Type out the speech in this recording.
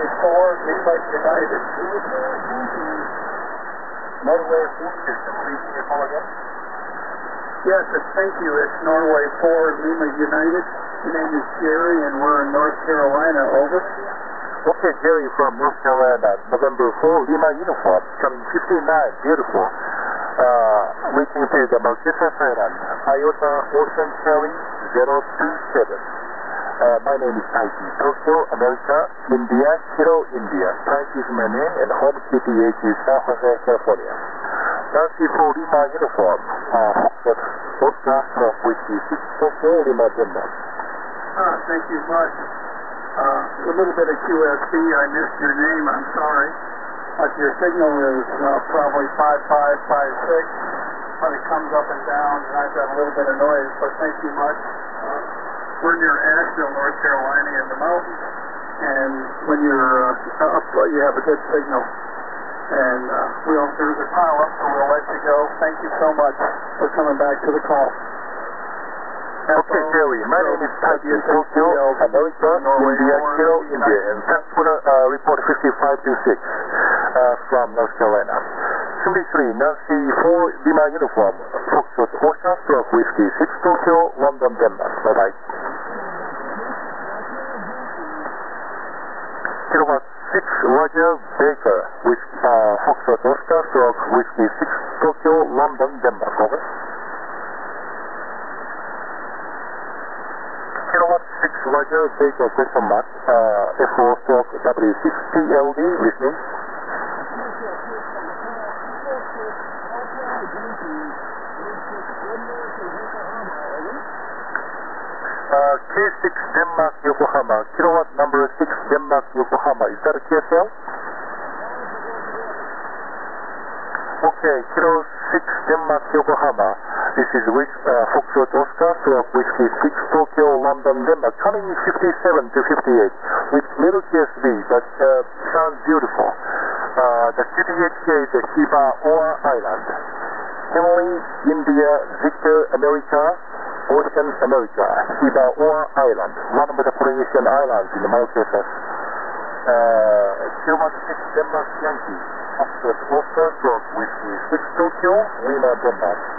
Lima United. Norway 4 system. Please can you call again? Yes, thank you. It's Norway 4, Lima United. My name is Jerry, and we're in North Carolina. Over. Okay, Jerry from North Carolina. November 4, Lima uniform. Coming 59. Beautiful. Reaching to the Marquesas Island. Iota Ocean Charlie 027. My name is Taiki. Tokyo, America, India, Kilo, India. Taiki is my name, and home city is San Jose, California. Nancy for Lima uniform. Oscar from Whiskey 6 Tokyo, Lima, Denmark. Thank you much. A little bit of QSC. I missed your name. I'm sorry. But your signal is probably 5556. But it comes up and down, and I've got a little bit of noise. But thank you much. We're near Asheville, North Carolina, in the mountains. And when you're up, you have a good signal. And there's a pile up, so we'll let you go. Thank you so much for coming back to the call. Okay, Jerry. My name is Taiki. Tokyo, America, India, Kilo, India. And thanks for the report 5526 from North Carolina. 73, Nancy 4, Lima uniform. Foxtrot Ocean, Stroke Whiskey 6 Tokyo, London, Denmark. Bye-bye. Kilowatt 6, Roger Baker with Foxtrot Oscar, Stroke Whiskey 6 Tokyo, London, Denmark. Over. Kilowatt 6, Roger Baker, question mark, FO Stroke W6 PLD, listening. K6 Denmark Yokohama, kilowatt number 6 Denmark Yokohama. Is that a KSL? Okay, kilo 6 Denmark Yokohama. This is with Foxtrot Oscar, Stroke Whiskey 6 Tokyo, London, Denmark. Coming 57 to 58 with little KSV, but sounds beautiful. The QTHK is the Hiba Oa Island. Emily, India, Victor, America, Ocean, America, Hiba Oa Island, one of the Polynesian islands in the Marquesas. Kilowatt 6 Denmark Yankee, Foxtrot Oscar, Stroke Whiskey 6 Tokyo, Lima, Denmark.